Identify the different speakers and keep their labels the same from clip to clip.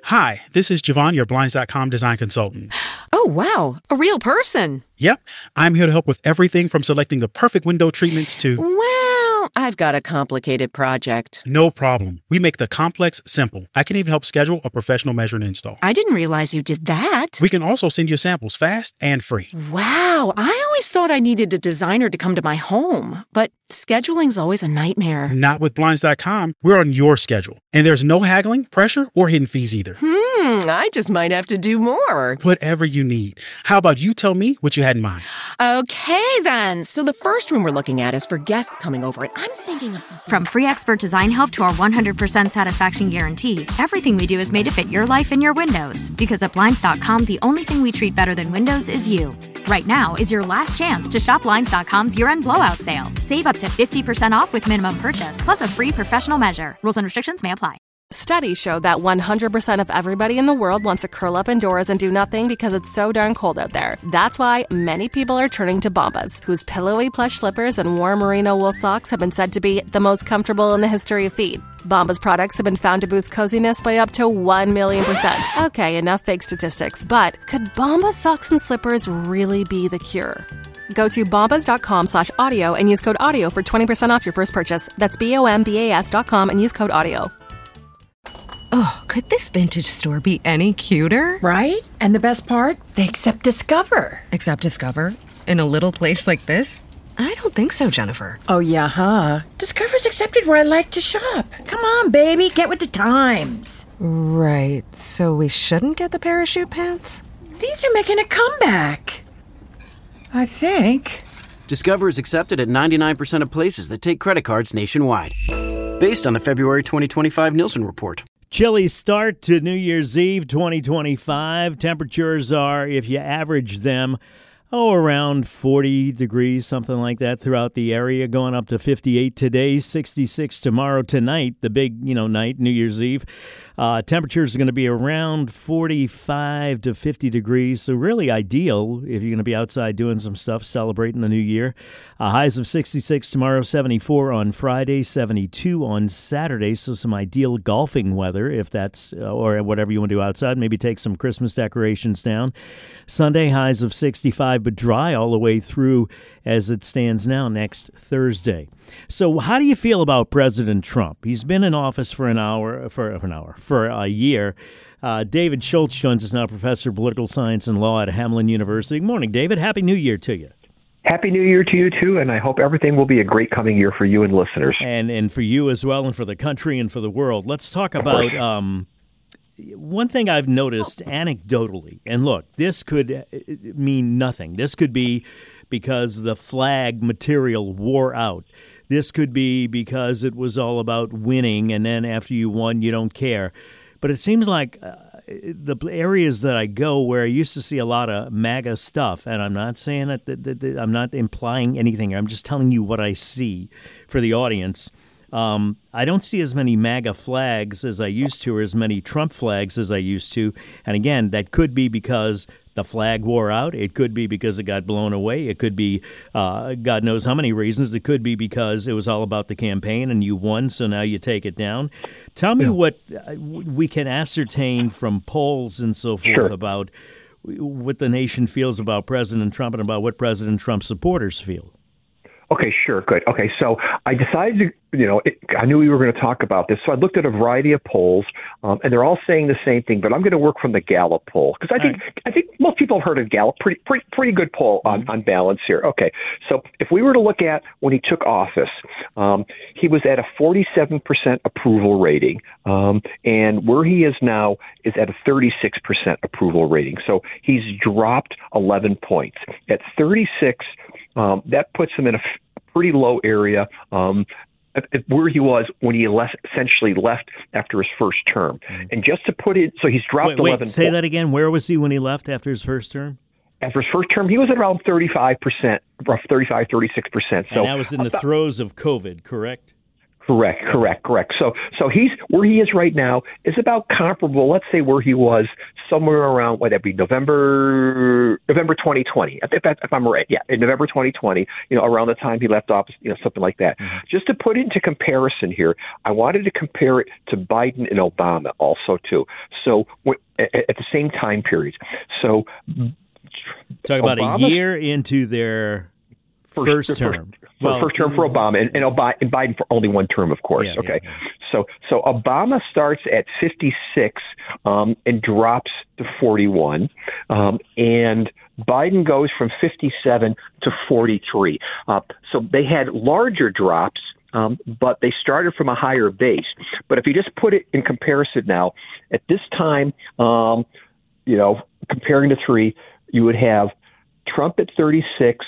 Speaker 1: Hi, this is Javon, your Blinds.com design consultant.
Speaker 2: Oh, wow. A real person.
Speaker 1: Yep, I'm here to help with everything from selecting the perfect window treatments to...
Speaker 2: Well, I've got a complicated project.
Speaker 1: No problem. We make the complex simple. I can even help schedule a professional measure and install.
Speaker 2: I didn't realize you did that.
Speaker 1: We can also send you samples fast and free.
Speaker 2: Wow, I always thought I needed a designer to come to my home, but scheduling's always a nightmare.
Speaker 1: Not with Blinds.com. We're on your schedule. And there's no haggling, pressure, or hidden fees either.
Speaker 2: I just might have to do more.
Speaker 1: Whatever you need. How about you tell me what you had in mind?
Speaker 2: Okay, then. So the first room we're looking at is for guests coming over, and I'm thinking of something.
Speaker 3: From free expert design help to our 100% satisfaction guarantee, everything we do is made to fit your life and your windows. Because at Blinds.com, the only thing we treat better than windows is you. Right now is your last chance to shop Blinds.com's year-end blowout sale. Save up to 50% off with minimum purchase, plus a free professional measure. Rules and restrictions may apply.
Speaker 4: Studies show that 100% of everybody in the world wants to curl up indoors and do nothing because it's so darn cold out there. That's why many people are turning to Bombas, whose pillowy plush slippers and warm merino wool socks have been said to be the most comfortable in the history of feet. Bombas products have been found to boost coziness by up to 1,000,000%. Okay, enough fake statistics, but could Bombas socks and slippers really be the cure? Go to bombas.com/audio and use code AUDIO for 20% off your first purchase. That's BOMBAS.com and use code AUDIO.
Speaker 5: Oh, could this vintage store be any cuter?
Speaker 6: Right? And the best part? They accept Discover.
Speaker 5: Accept Discover? In a little place like this? I don't think so, Jennifer.
Speaker 6: Oh, yeah, huh? Discover's accepted where I like to shop. Come on, baby, get with the times.
Speaker 5: Right, so we shouldn't get the parachute pants?
Speaker 6: These are making a comeback. I think.
Speaker 7: Discover is accepted at 99% of places that take credit cards nationwide. Based on the February 2025 Nielsen report.
Speaker 8: Chilly start to New Year's Eve 2025. Temperatures are, if you average them, around 40 degrees, something like that throughout the area, going up to 58 today, 66 tomorrow. Tonight, the big, night, New Year's Eve. Temperatures are going to be around 45 to 50 degrees, so really ideal if you're going to be outside doing some stuff, celebrating the new year. Highs of 66 tomorrow, 74 on Friday, 72 on Saturday, so some ideal golfing weather if that's, or whatever you want to do outside. Maybe take some Christmas decorations down. Sunday, highs of 65, but dry all the way through as it stands now next Thursday. So how do you feel about President Trump? He's been in office for a year. David Schultz joins us now, professor of political science and law at Hamline University. Good morning, David. Happy New Year to you.
Speaker 9: Happy New Year to you, too, and I hope everything will be a great coming year for you and listeners.
Speaker 8: And for you as well, and for the country and for the world. Let's talk about one thing I've noticed anecdotally, and look, this could mean nothing. This could be because the flag material wore out. This could be because it was all about winning, and then after you won, you don't care. But it seems like the areas that I go where I used to see a lot of MAGA stuff, and I'm not saying that I'm not implying anything. I'm just telling you what I see for the audience. I don't see as many MAGA flags as I used to, or as many Trump flags as I used to. And again, that could be because the flag wore out. It could be because it got blown away. It could be God knows how many reasons. It could be because it was all about the campaign and you won, so now you take it down. Tell me what we can ascertain from polls and so forth about what the nation feels about President Trump and about what President Trump's supporters feel.
Speaker 9: Okay, sure. Good. Okay, so I decided to, I knew we were going to talk about this, so I looked at a variety of polls, and they're all saying the same thing, but I'm going to work from the Gallup poll, because I think most people have heard of Gallup. Pretty good poll on balance here. Okay, so if we were to look at when he took office, he was at a 47% approval rating, and where he is now is at a 36% approval rating. So he's dropped 11 points. At 36, that puts him in a pretty low area where he was when he essentially left after his first term. And just to put it, so he's dropped 11 points.
Speaker 8: Say that again. Where was he when he left after his first term?
Speaker 9: After his first term, he was at around 35%, rough 35, 36%. So
Speaker 8: and that was in the throes of COVID, correct?
Speaker 9: Correct. So he's where he is right now is about comparable. Let's say where he was somewhere around what that be November 2020. If I'm right, yeah, in November 2020. Around the time he left office, something like that. Mm-hmm. Just to put it into comparison here, I wanted to compare it to Biden and Obama also too. So at the same time period. So
Speaker 8: talk about a year into their first term.
Speaker 9: First term for Obama and Biden for only one term, of course. Yeah, okay. Yeah. So Obama starts at 56 and drops to 41, and Biden goes from 57 to 43. So they had larger drops, but they started from a higher base. But if you just put it in comparison now, at this time, comparing the three, you would have Trump at 36,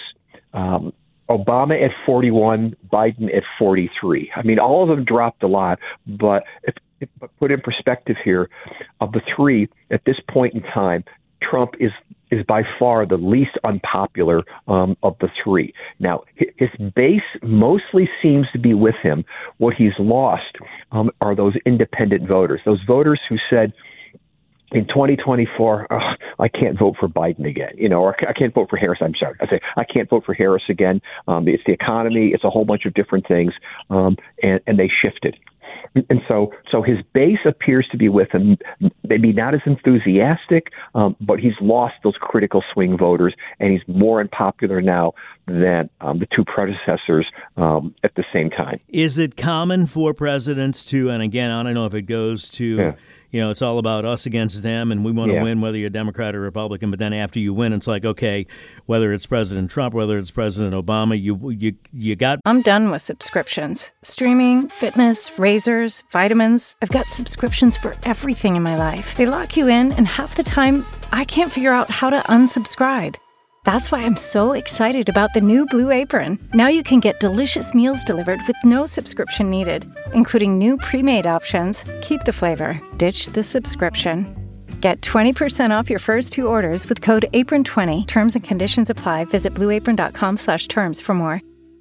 Speaker 9: Obama at 41, Biden at 43. I mean, all of them dropped a lot, but if put in perspective here, of the three at this point in time, Trump is by far the least unpopular of the three. Now, his base mostly seems to be with him. What he's lost are those independent voters, those voters who said, in 2024, I can't vote for Biden again, or I can't vote for Harris. I'm sorry. I can't vote for Harris again. It's the economy. It's a whole bunch of different things. And they shifted. And so his base appears to be with him, maybe not as enthusiastic, but he's lost those critical swing voters, and he's more unpopular now than the two predecessors at the same time.
Speaker 8: Is it common for presidents to, and again, I don't know if it goes to, it's all about us against them, and we want to win whether you're Democrat or Republican, but then after you win, it's like, okay, whether it's President Trump, whether it's President Obama, you got...
Speaker 10: I'm done with subscriptions. Streaming, fitness, razors, vitamins. I've got subscriptions for everything in my life. They lock you in, and half the time, I can't figure out how to unsubscribe. That's why I'm so excited about the new Blue Apron. Now you can get delicious meals delivered with no subscription needed, including new pre-made options. Keep the flavor, ditch the subscription. Get 20% off your first two orders with code APRON20. Terms and conditions apply. Visit blueapron.com/terms for more.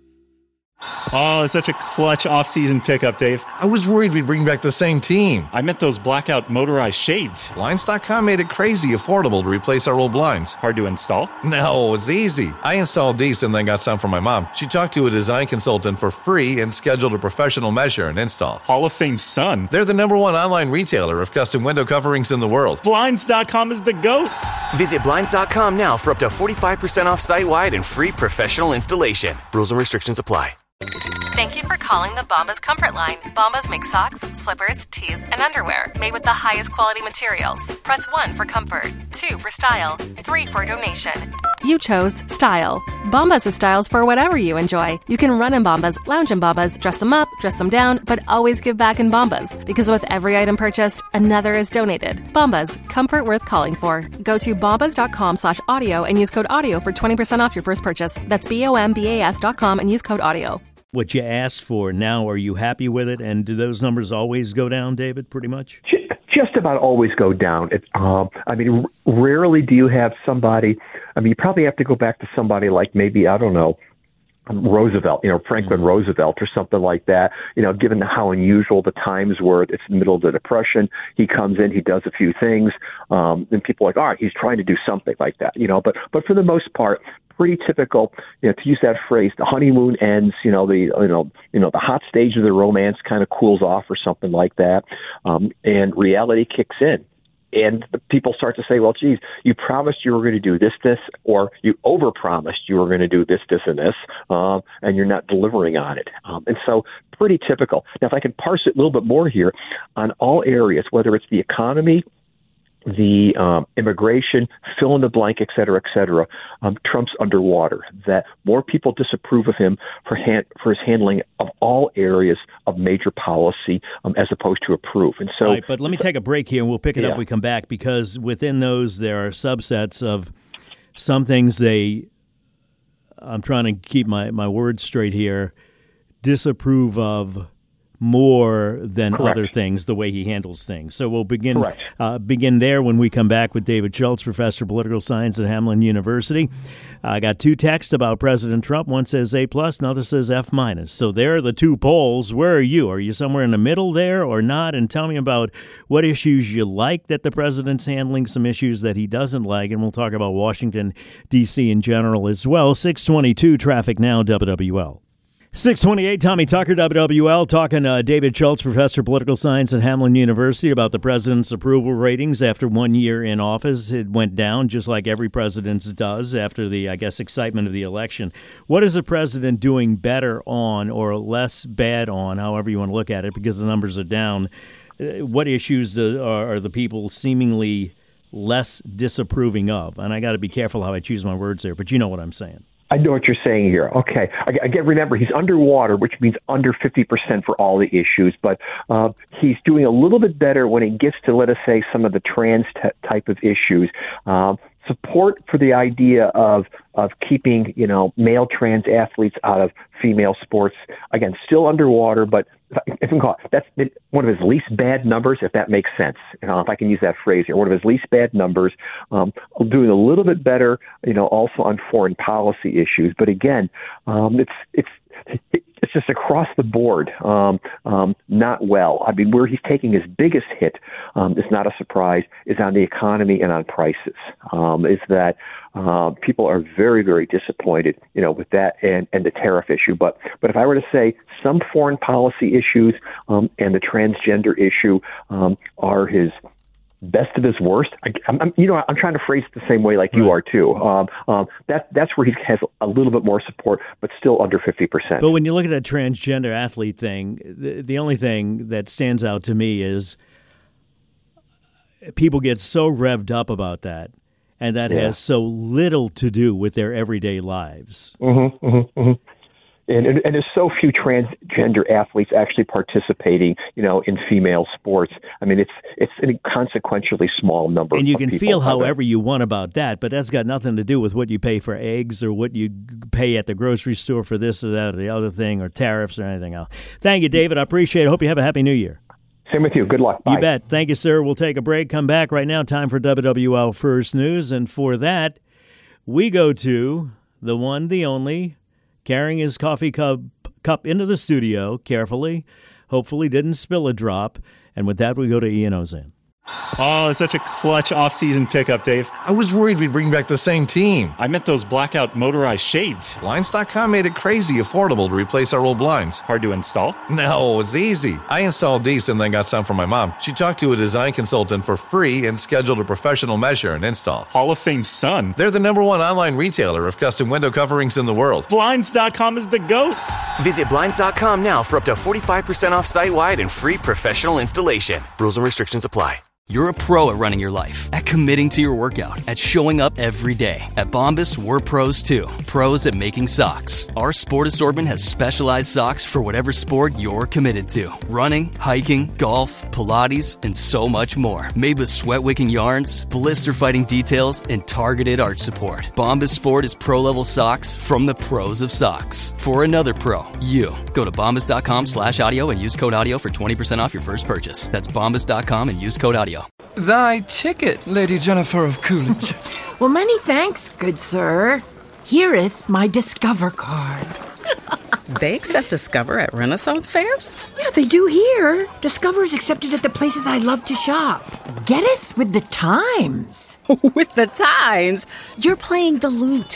Speaker 11: Oh, it's such a clutch off-season pickup, Dave.
Speaker 12: I was worried we'd bring back the same team.
Speaker 11: I meant those blackout motorized shades.
Speaker 12: Blinds.com made it crazy affordable to replace our old blinds.
Speaker 11: Hard to install?
Speaker 12: No, it's easy. I installed these and then got some for my mom. She talked to a design consultant for free and scheduled a professional measure and install.
Speaker 11: Hall of Fame son.
Speaker 12: They're the #1 online retailer of custom window coverings in the world.
Speaker 11: Blinds.com is the GOAT.
Speaker 13: Visit Blinds.com now for up to 45% off site-wide and free professional installation. Rules and restrictions apply.
Speaker 4: Thank you for calling the Bombas Comfort Line. Bombas make socks, slippers, tees, and underwear made with the highest quality materials. Press 1 for comfort, 2 for style, 3 for donation. You chose style. Bombas has styles for whatever you enjoy. You can run in Bombas, lounge in Bombas, dress them up, dress them down, but always give back in Bombas. Because with every item purchased, another is donated. Bombas, comfort worth calling for. Go to bombas.com/audio and use code AUDIO for 20% off your first purchase. That's BOMBAS.com and use code AUDIO.
Speaker 8: What you asked for now, are you happy with it? And do those numbers always go down, David, pretty much?
Speaker 9: Just about always go down. Rarely do you have somebody, you probably have to go back to somebody like maybe, I don't know, Roosevelt, Franklin Roosevelt or something like that, given how unusual the times were. It's the middle of the Depression. He comes in, he does a few things, and people are like, all right, he's trying to do something like that, but for the most part, pretty typical, to use that phrase, the honeymoon ends, the hot stage of the romance kind of cools off or something like that. And reality kicks in. And the people start to say, well, geez, you promised you were going to do this, or you overpromised you were going to do this, and this, and you're not delivering on it. And so pretty typical. Now, if I can parse it a little bit more here, on all areas, whether it's the economy, the immigration, fill in the blank, et cetera, Trump's underwater. That more people disapprove of him for his handling of all areas of major policy as opposed to approve. And so,
Speaker 8: right, but let me take a break here, and we'll pick it up when we come back, because within those there are subsets of some things I'm trying to keep my words straight here, disapprove of more than
Speaker 9: Correct.
Speaker 8: other things, the way he handles things. So we'll begin there when we come back with David Schultz, professor of political science at Hamline University. I got two texts about President Trump. One says A+, another says F-. So there are the two polls. Where are you? Are you somewhere in the middle there or not? And tell me about what issues you like that the president's handling, some issues that he doesn't like, and we'll talk about Washington, D.C. in general as well. 622 Traffic Now, WWL. 628, Tommy Tucker, WWL, talking to David Schultz, professor of political science at Hamline University, about the president's approval ratings after 1 year in office. It went down just like every president's does after the, excitement of the election. What is the president doing better on or less bad on, however you want to look at it, because the numbers are down? What issues are the people seemingly less disapproving of? And I got to be careful how I choose my words there, but you know what I'm saying.
Speaker 9: I know what you're saying here. Okay. Again, remember, he's underwater, which means under 50% for all the issues, but he's doing a little bit better when it gets to, let us say, some of the trans type of issues. Support for the idea of keeping, male trans athletes out of female sports. Again, still underwater, but if I can call it, that's one of his least bad numbers, if that makes sense. If I can use that phrase here, one of his least bad numbers. Doing a little bit better, also on foreign policy issues. But again, it's just across the board, not well. I mean, where he's taking his biggest hit, is not a surprise, is on the economy and on prices. Is that people are very, very disappointed, with that and the tariff issue. But if I were to say some foreign policy issues and the transgender issue are his best of his worst. I'm trying to phrase it the same way like you are too. That's where he has a little bit more support, but still under 50%.
Speaker 8: But when you look at that transgender athlete thing, the only thing that stands out to me is people get so revved up about that, and that has so little to do with their everyday lives.
Speaker 9: Mm-hmm, mm-hmm, mm-hmm. And there's so few transgender athletes actually participating, in female sports. I mean, it's a consequentially small number.
Speaker 8: And you can
Speaker 9: people
Speaker 8: feel however you want about that, but that's got nothing to do with what you pay for eggs or what you pay at the grocery store for this or that or the other thing or tariffs or anything else. Thank you, David. I appreciate it. Hope you have a happy New Year.
Speaker 9: Same with you. Good luck. Bye.
Speaker 8: You bet. Thank you, sir. We'll take a break. Come back right now. Time for WWL First News. And for that, we go to the one, the only, carrying his coffee cup into the studio carefully, hopefully didn't spill a drop. And with that, we go to Ian Ozan.
Speaker 11: Oh, it's such a clutch off-season pickup, Dave.
Speaker 12: I was worried we'd bring back the same team.
Speaker 11: I meant those blackout motorized shades.
Speaker 12: Blinds.com made it crazy affordable to replace our old blinds.
Speaker 11: Hard to install?
Speaker 12: No, it's easy. I installed these and then got some from my mom. She talked to a design consultant for free and scheduled a professional measure and install.
Speaker 11: Hall of Fame son.
Speaker 12: They're the #1 online retailer of custom window coverings in the world.
Speaker 11: Blinds.com is the GOAT.
Speaker 13: Visit Blinds.com now for up to 45% off site-wide and free professional installation. Rules and restrictions apply.
Speaker 14: You're a pro at running your life, at committing to your workout, at showing up every day. At Bombas, we're pros too. Pros at making socks. Our sport assortment has specialized socks for whatever sport you're committed to. Running, hiking, golf, Pilates, and so much more. Made with sweat-wicking yarns, blister-fighting details, and targeted arch support. Bombas Sport is pro-level socks from the pros of socks. For another pro, you. Go to bombas.com/audio and use code audio for 20% off your first purchase. That's bombas.com and use code audio.
Speaker 15: Thy ticket, Lady Jennifer of Coolidge.
Speaker 6: Well, many thanks, good sir. Here'th my Discover card.
Speaker 16: They accept Discover at Renaissance fairs?
Speaker 6: Yeah, they do here. Discover is accepted at the places I love to shop. Getteth with the times.
Speaker 16: With the times? You're playing the lute.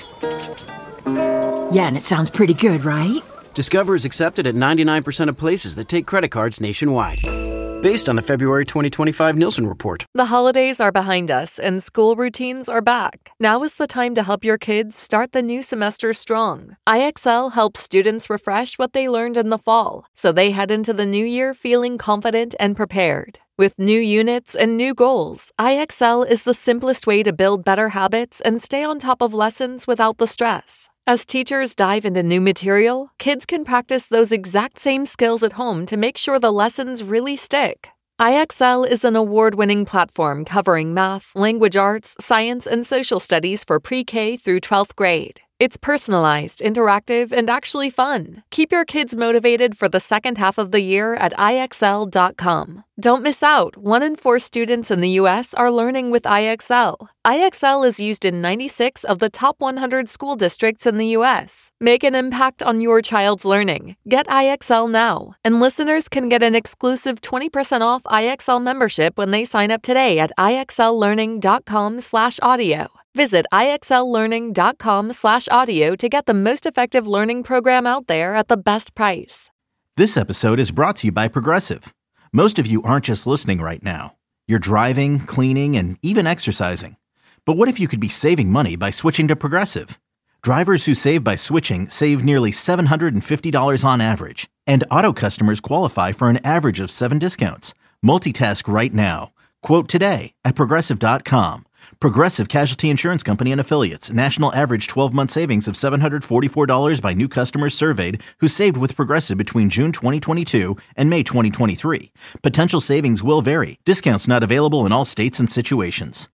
Speaker 6: Yeah, and it sounds pretty good, right?
Speaker 7: Discover is accepted at 99% of places that take credit cards nationwide. Based on the February 2025 Nielsen report.
Speaker 17: The holidays are behind us and school routines are back. Now is the time to help your kids start the new semester strong. IXL helps students refresh what they learned in the fall, so they head into the new year feeling confident and prepared. With new units and new goals, IXL is the simplest way to build better habits and stay on top of lessons without the stress. As teachers dive into new material, kids can practice those exact same skills at home to make sure the lessons really stick. IXL is an award-winning platform covering math, language arts, science, and social studies for pre-K through 12th grade. It's personalized, interactive, and actually fun. Keep your kids motivated for the second half of the year at IXL.com. Don't miss out. 1 in 4 students in the U.S. are learning with IXL. IXL is used in 96 of the top 100 school districts in the U.S. Make an impact on your child's learning. Get IXL now. And listeners can get an exclusive 20% off IXL membership when they sign up today at IXLlearning.com/audio. Visit IXLlearning.com/audio to get the most effective learning program out there at the best price.
Speaker 18: This episode is brought to you by Progressive. Most of you aren't just listening right now. You're driving, cleaning, and even exercising. But what if you could be saving money by switching to Progressive? Drivers who save by switching save nearly $750 on average. And auto customers qualify for an average of 7 discounts. Multitask right now. Quote today at Progressive.com. Progressive Casualty Insurance Company and Affiliates. National average 12-month savings of $744 by new customers surveyed who saved with Progressive between June 2022 and May 2023. Potential savings will vary. Discounts not available in all states and situations.